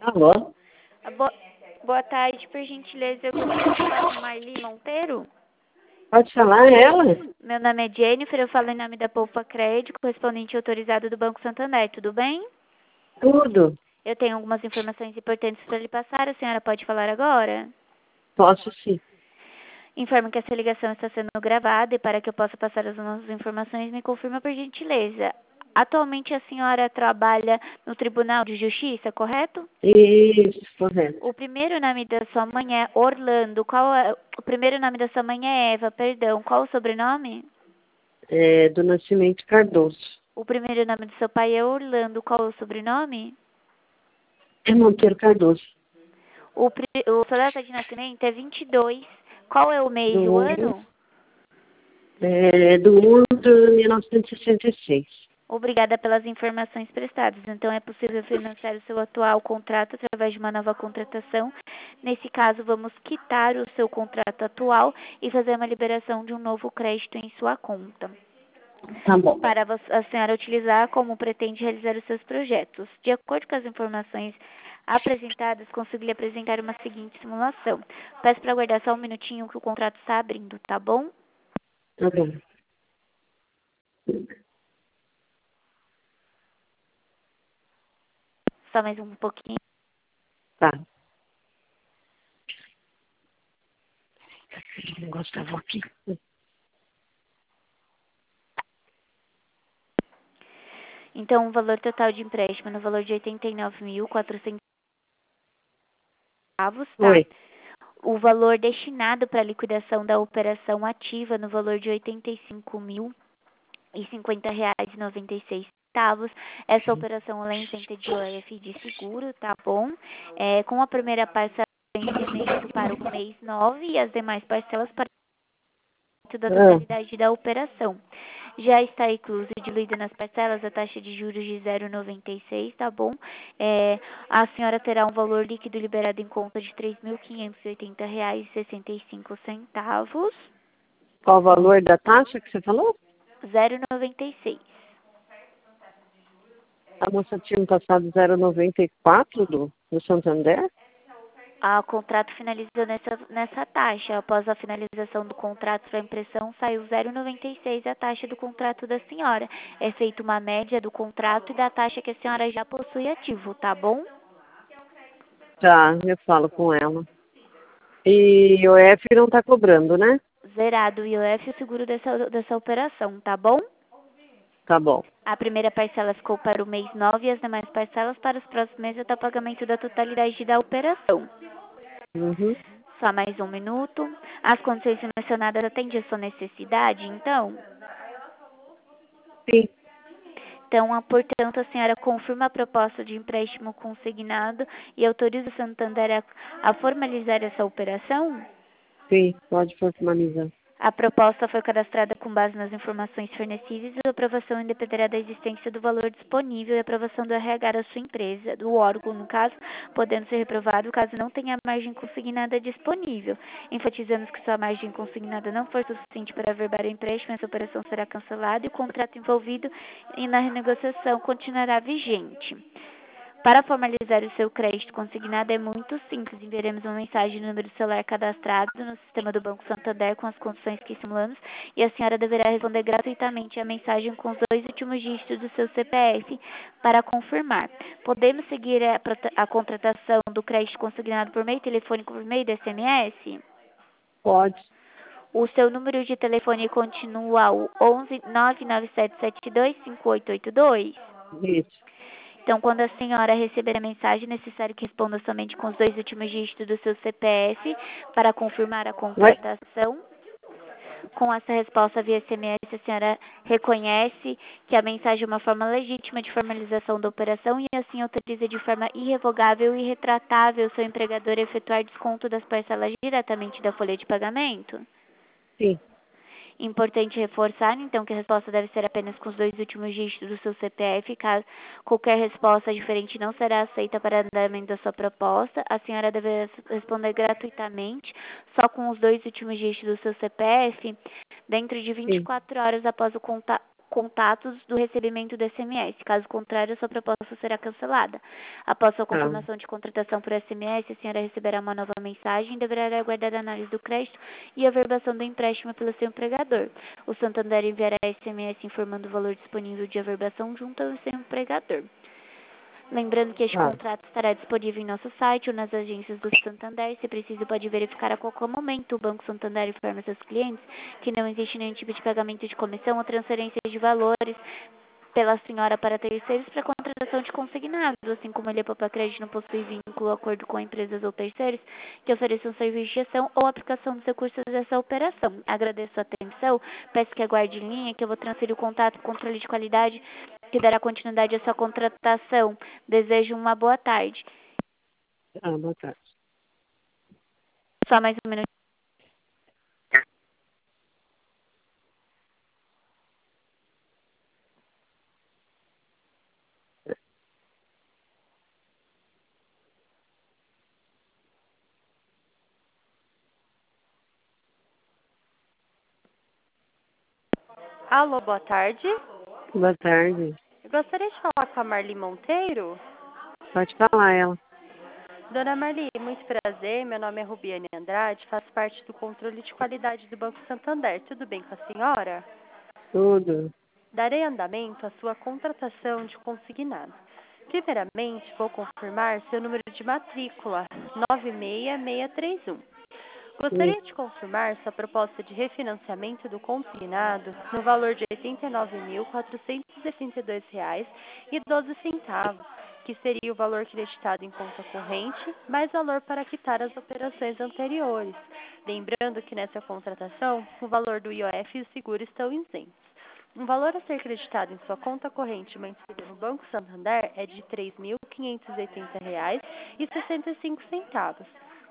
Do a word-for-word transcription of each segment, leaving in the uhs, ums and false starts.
Alô? Boa, boa tarde, por gentileza, eu gostaria de falar com Marli Monteiro. Pode falar ela? Meu nome é Jennifer, eu falo em nome da Poupa Crédito, correspondente autorizado do Banco Santander, tudo bem? Tudo. Eu tenho algumas informações importantes para lhe passar, a senhora pode falar agora? Posso sim. Informo que essa ligação está sendo gravada e para que eu possa passar as nossas informações, me confirma por gentileza. Atualmente a senhora trabalha no Tribunal de Justiça, correto? Isso, correto. O primeiro nome da sua mãe é Orlando. Qual é... O primeiro nome da sua mãe é Eva, perdão. Qual o sobrenome? É, do Nascimento Cardoso. O primeiro nome do seu pai é Orlando. Qual o sobrenome? É Monteiro Cardoso. O, pri... o sua data de nascimento é vinte e dois. Qual é o mês e o Do, ano? é, do um de mil novecentos e sessenta e seis. Obrigada pelas informações prestadas. Então, é possível financiar o seu atual contrato através de uma nova contratação. Nesse caso, vamos quitar o seu contrato atual e fazer uma liberação de um novo crédito em sua conta, Tá bom. para a senhora utilizar como pretende realizar os seus projetos. De acordo com as informações apresentadas, consegui lhe apresentar uma seguinte simulação. Peço para aguardar só um minutinho que o contrato está abrindo, tá bom? Tá bom. Só mais um pouquinho. Tá. Esse negócio tava aqui. Então, o valor total de empréstimo no valor de oitenta e nove mil e quatrocentos centavos, tá? Oi. O valor destinado para a liquidação da operação ativa no valor de oitenta e cinco mil e cinquenta reais e noventa e seis centavos. Essa operação ela é isenta de O F de seguro, tá bom? É, com a primeira parcela de vencimento para o mês nove e as demais parcelas para da Ah, totalidade da operação. Já está incluso e diluída nas parcelas a taxa de juros de zero vírgula noventa e seis, tá bom? É, a senhora terá um valor líquido liberado em conta de três mil quinhentos e oitenta reais e sessenta e cinco centavos, qual o valor da taxa que você falou? zero vírgula noventa e seis. A moça tinha me passado zero vírgula noventa e quatro do, do Santander? O contrato finalizou nessa, nessa taxa. Após a finalização do contrato para impressão, saiu zero vírgula noventa e seis a taxa do contrato da senhora. É feita uma média do contrato e da taxa que a senhora já possui ativo, tá bom? Tá, eu falo com ela. E o F não tá cobrando, né? Zerado o I O F e o seguro dessa, dessa operação, tá bom? Tá bom. A primeira parcela ficou para o mês nove e as demais parcelas para os próximos meses até o pagamento da totalidade da operação. Uhum. Só mais um minuto. As condições mencionadas atendem a sua necessidade, então? Sim, Então, a- portanto, a senhora confirma a proposta de empréstimo consignado e autoriza o Santander a, a formalizar essa operação? sim, pode formalizar. A proposta foi cadastrada com base nas informações fornecidas e a aprovação independerá da existência do valor disponível e aprovação do R H da sua empresa, do órgão, no caso, podendo ser reprovado caso não tenha margem consignada disponível. Enfatizamos que se a margem consignada não for suficiente para averbar o empréstimo, essa operação será cancelada e o contrato envolvido e na renegociação continuará vigente. Para formalizar o seu crédito consignado é muito simples. Enviaremos uma mensagem no número do celular cadastrado no sistema do Banco Santander com as condições que simulamos e a senhora deverá responder gratuitamente a mensagem com os dois últimos dígitos do seu C P F para confirmar. Podemos seguir a, a contratação do crédito consignado por meio telefônico por meio do S M S? Pode. O seu número de telefone continua o onze nove nove sete sete dois cinco oito oito dois? Isso. Então, quando a senhora receber a mensagem, é necessário que responda somente com os dois últimos dígitos do seu C P F para confirmar a Vai. contratação. Com essa resposta via S M S, a senhora reconhece que a mensagem é uma forma legítima de formalização da operação e assim autoriza de forma irrevogável e retratável seu empregador a efetuar desconto das parcelas diretamente da folha de pagamento? Sim, Importante reforçar, então, que a resposta deve ser apenas com os dois últimos dígitos do seu C P F. Caso qualquer resposta diferente não será aceita para andamento da sua proposta, a senhora deverá responder gratuitamente, só com os dois últimos dígitos do seu C P F, dentro de vinte e sim. quatro horas após o contato contatos do recebimento do S M S. Caso contrário, sua proposta será cancelada. Após sua Tá, confirmação de contratação por S M S, a senhora receberá uma nova mensagem e deverá aguardar a análise do crédito e a averbação do empréstimo pelo seu empregador. O Santander enviará S M S informando o valor disponível de averbação junto ao seu empregador. Lembrando que este tá, contrato estará disponível em nosso site ou nas agências do Santander. Se preciso, pode verificar a qualquer momento. O Banco Santander informa seus clientes que não existe nenhum tipo de pagamento de comissão ou transferência de valores pela senhora para terceiros para contratação de consignados, assim como ele, a Crédito, não possui vínculo ou acordo com empresas ou terceiros que ofereçam serviço de gestão ou aplicação dos recursos dessa operação. Agradeço a atenção, peço que aguarde em linha que eu vou transferir o contato com o controle de qualidade que dará continuidade à sua contratação. Desejo uma boa tarde. tá, boa tarde. Só mais um minuto. Alô, boa tarde. Boa tarde. Eu gostaria de falar com a Marli Monteiro. Pode falar ela. Dona Marli, muito prazer. Meu nome é Rubiane Andrade, faço parte do controle de qualidade do Banco Santander. Tudo bem com a senhora? Tudo. Darei andamento à sua contratação de consignado. Primeiramente, vou confirmar seu número de matrícula, nove seis seis três um. Gostaria Isso. de confirmar sua proposta de refinanciamento do consignado no valor de oitenta e nove mil, quatrocentos e sessenta e dois reais e doze centavos, que seria o valor creditado em conta corrente, mais valor para quitar as operações anteriores. Lembrando que nessa contratação, o valor do I O F e o seguro estão isentos. Um valor a ser creditado em sua conta corrente mantida no Banco Santander é de três mil quinhentos e oitenta reais e sessenta e cinco centavos.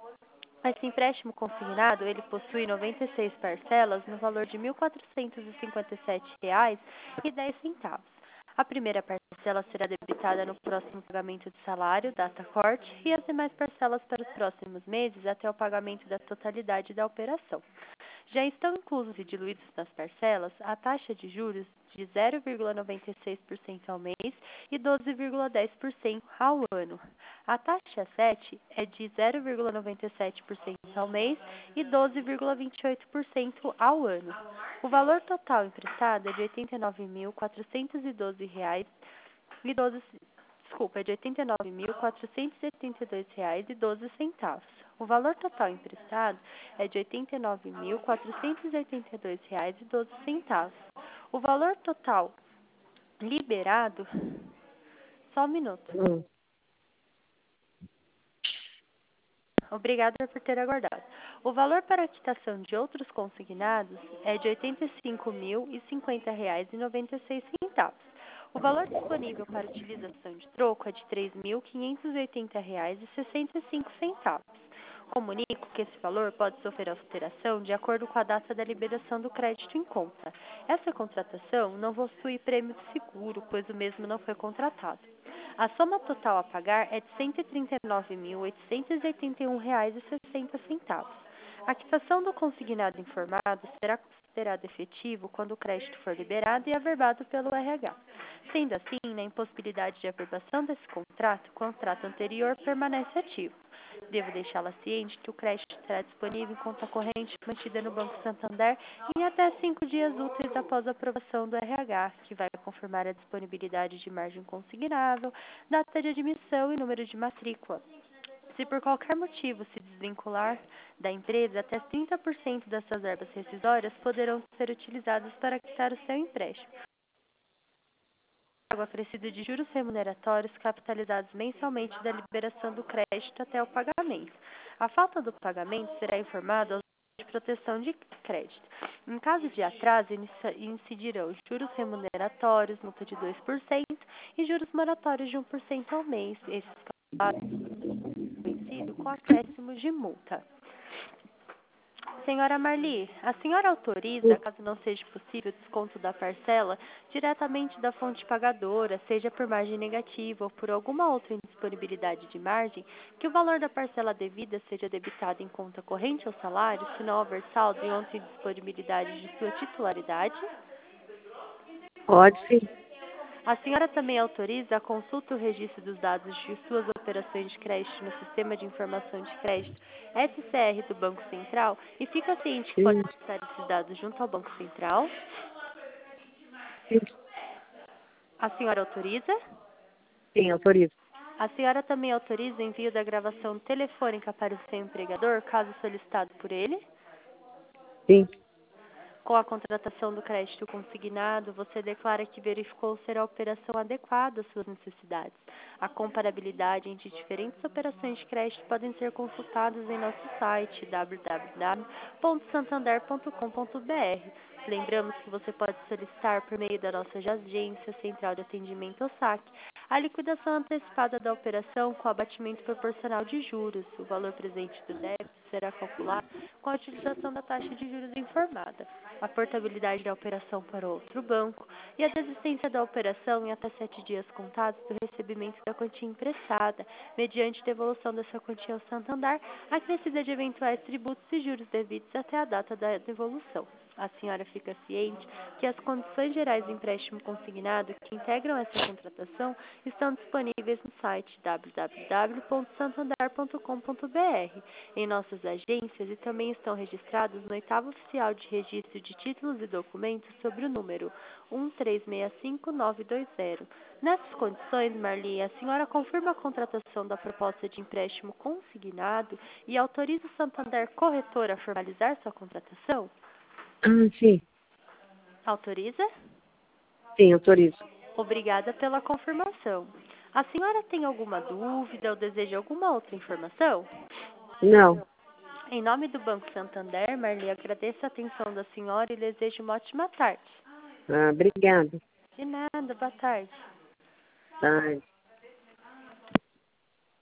Esse empréstimo consignado, ele possui noventa e seis parcelas no valor de mil quatrocentos e cinquenta e sete reais e dez centavos. A primeira parcela será debitada no próximo pagamento de salário, data corte, e as demais parcelas para os próximos meses até o pagamento da totalidade da operação. Já estão inclusos e diluídos nas parcelas a taxa de juros de zero vírgula noventa e seis por cento ao mês e doze vírgula dez por cento ao ano. A taxa sete é de zero vírgula noventa e sete por cento ao mês e doze vírgula vinte e oito por cento ao ano. O valor total emprestado é de oitenta e nove mil, quatrocentos e doze reais e doze Desculpa, é de oitenta e nove mil, quatrocentos e setenta e dois reais e doze centavos. O valor total emprestado é de oitenta e nove mil, quatrocentos e oitenta e dois reais e doze centavos. O valor total liberado, só um minuto. Hum. Obrigada por ter aguardado. O valor para a quitação de outros consignados é de oitenta e cinco mil e cinquenta reais e noventa e seis centavos. O valor disponível para utilização de troco é de três mil quinhentos e oitenta reais e sessenta e cinco centavos. Comunico que esse valor pode sofrer alteração de acordo com a data da liberação do crédito em conta. Essa contratação não possui prêmio de seguro, pois o mesmo não foi contratado. A soma total a pagar é de cento e trinta e nove mil, oitocentos e oitenta e um reais e sessenta centavos. A quitação do consignado informado será considerado efetivo quando o crédito for liberado e averbado pelo R H. Sendo assim, na impossibilidade de averbação desse contrato, o contrato anterior permanece ativo. Devo deixá-la ciente que o crédito será disponível em conta corrente mantida no Banco Santander em até cinco dias úteis após a aprovação do R H, que vai confirmar a disponibilidade de margem consignável, data de admissão e número de matrícula. Se por qualquer motivo se desvincular da empresa, até trinta por cento dessas verbas rescisórias poderão ser utilizadas para quitar o seu empréstimo, acrescido de juros remuneratórios capitalizados mensalmente da liberação do crédito até o pagamento. A falta do pagamento será informada aos de proteção de crédito. Em caso de atraso, incidirão juros remuneratórios, multa de dois por cento e juros moratórios de um por cento ao mês, esses vencido com acréscimos de multa. Senhora Marli, a senhora autoriza, caso não seja possível o desconto da parcela, diretamente da fonte pagadora, seja por margem negativa ou por alguma outra indisponibilidade de margem, que o valor da parcela devida seja debitado em conta corrente ou salário, se não houver saldo e outra indisponibilidade de sua titularidade? Pode sim. A senhora também autoriza a consulta e o registro dos dados de suas operações de crédito no Sistema de Informação de Crédito S C R do Banco Central e fica ciente que pode Sim, acessar esses dados junto ao Banco Central? sim, A senhora autoriza? sim, autorizo. A senhora também autoriza o envio da gravação telefônica para o seu empregador, caso solicitado por ele? Sim, Com a contratação do crédito consignado, você declara que verificou ser a operação adequada às suas necessidades. A comparabilidade entre diferentes operações de crédito podem ser consultadas em nosso site w w w ponto santander ponto com ponto b r. Lembramos que você pode solicitar por meio da nossa agência central de atendimento ou saque a liquidação antecipada da operação com abatimento proporcional de juros. O valor presente do débito será calculado com a utilização da taxa de juros informada, a portabilidade da operação para outro banco e a desistência da operação em até sete dias contados do recebimento da quantia emprestada, mediante devolução dessa quantia ao Santander, acrescida de eventuais tributos e juros devidos até a data da devolução. A senhora fica ciente que as condições gerais do empréstimo consignado que integram essa contratação estão disponíveis no site w w w ponto santander ponto com ponto b r, em nossas agências e também estão registrados no oitavo oficial de registro de títulos e documentos sobre o número um três seis cinco nove dois zero. Nessas condições, Marli, a senhora confirma a contratação da proposta de empréstimo consignado e autoriza o Santander Corretor a formalizar sua contratação? ah, sim, Autoriza? sim, autorizo. Obrigada pela confirmação. A senhora tem alguma dúvida ou deseja alguma outra informação? Não, Em nome do Banco Santander, Marli, agradeço a atenção da senhora e desejo uma ótima tarde. ah, obrigada. De nada, boa tarde. Tá.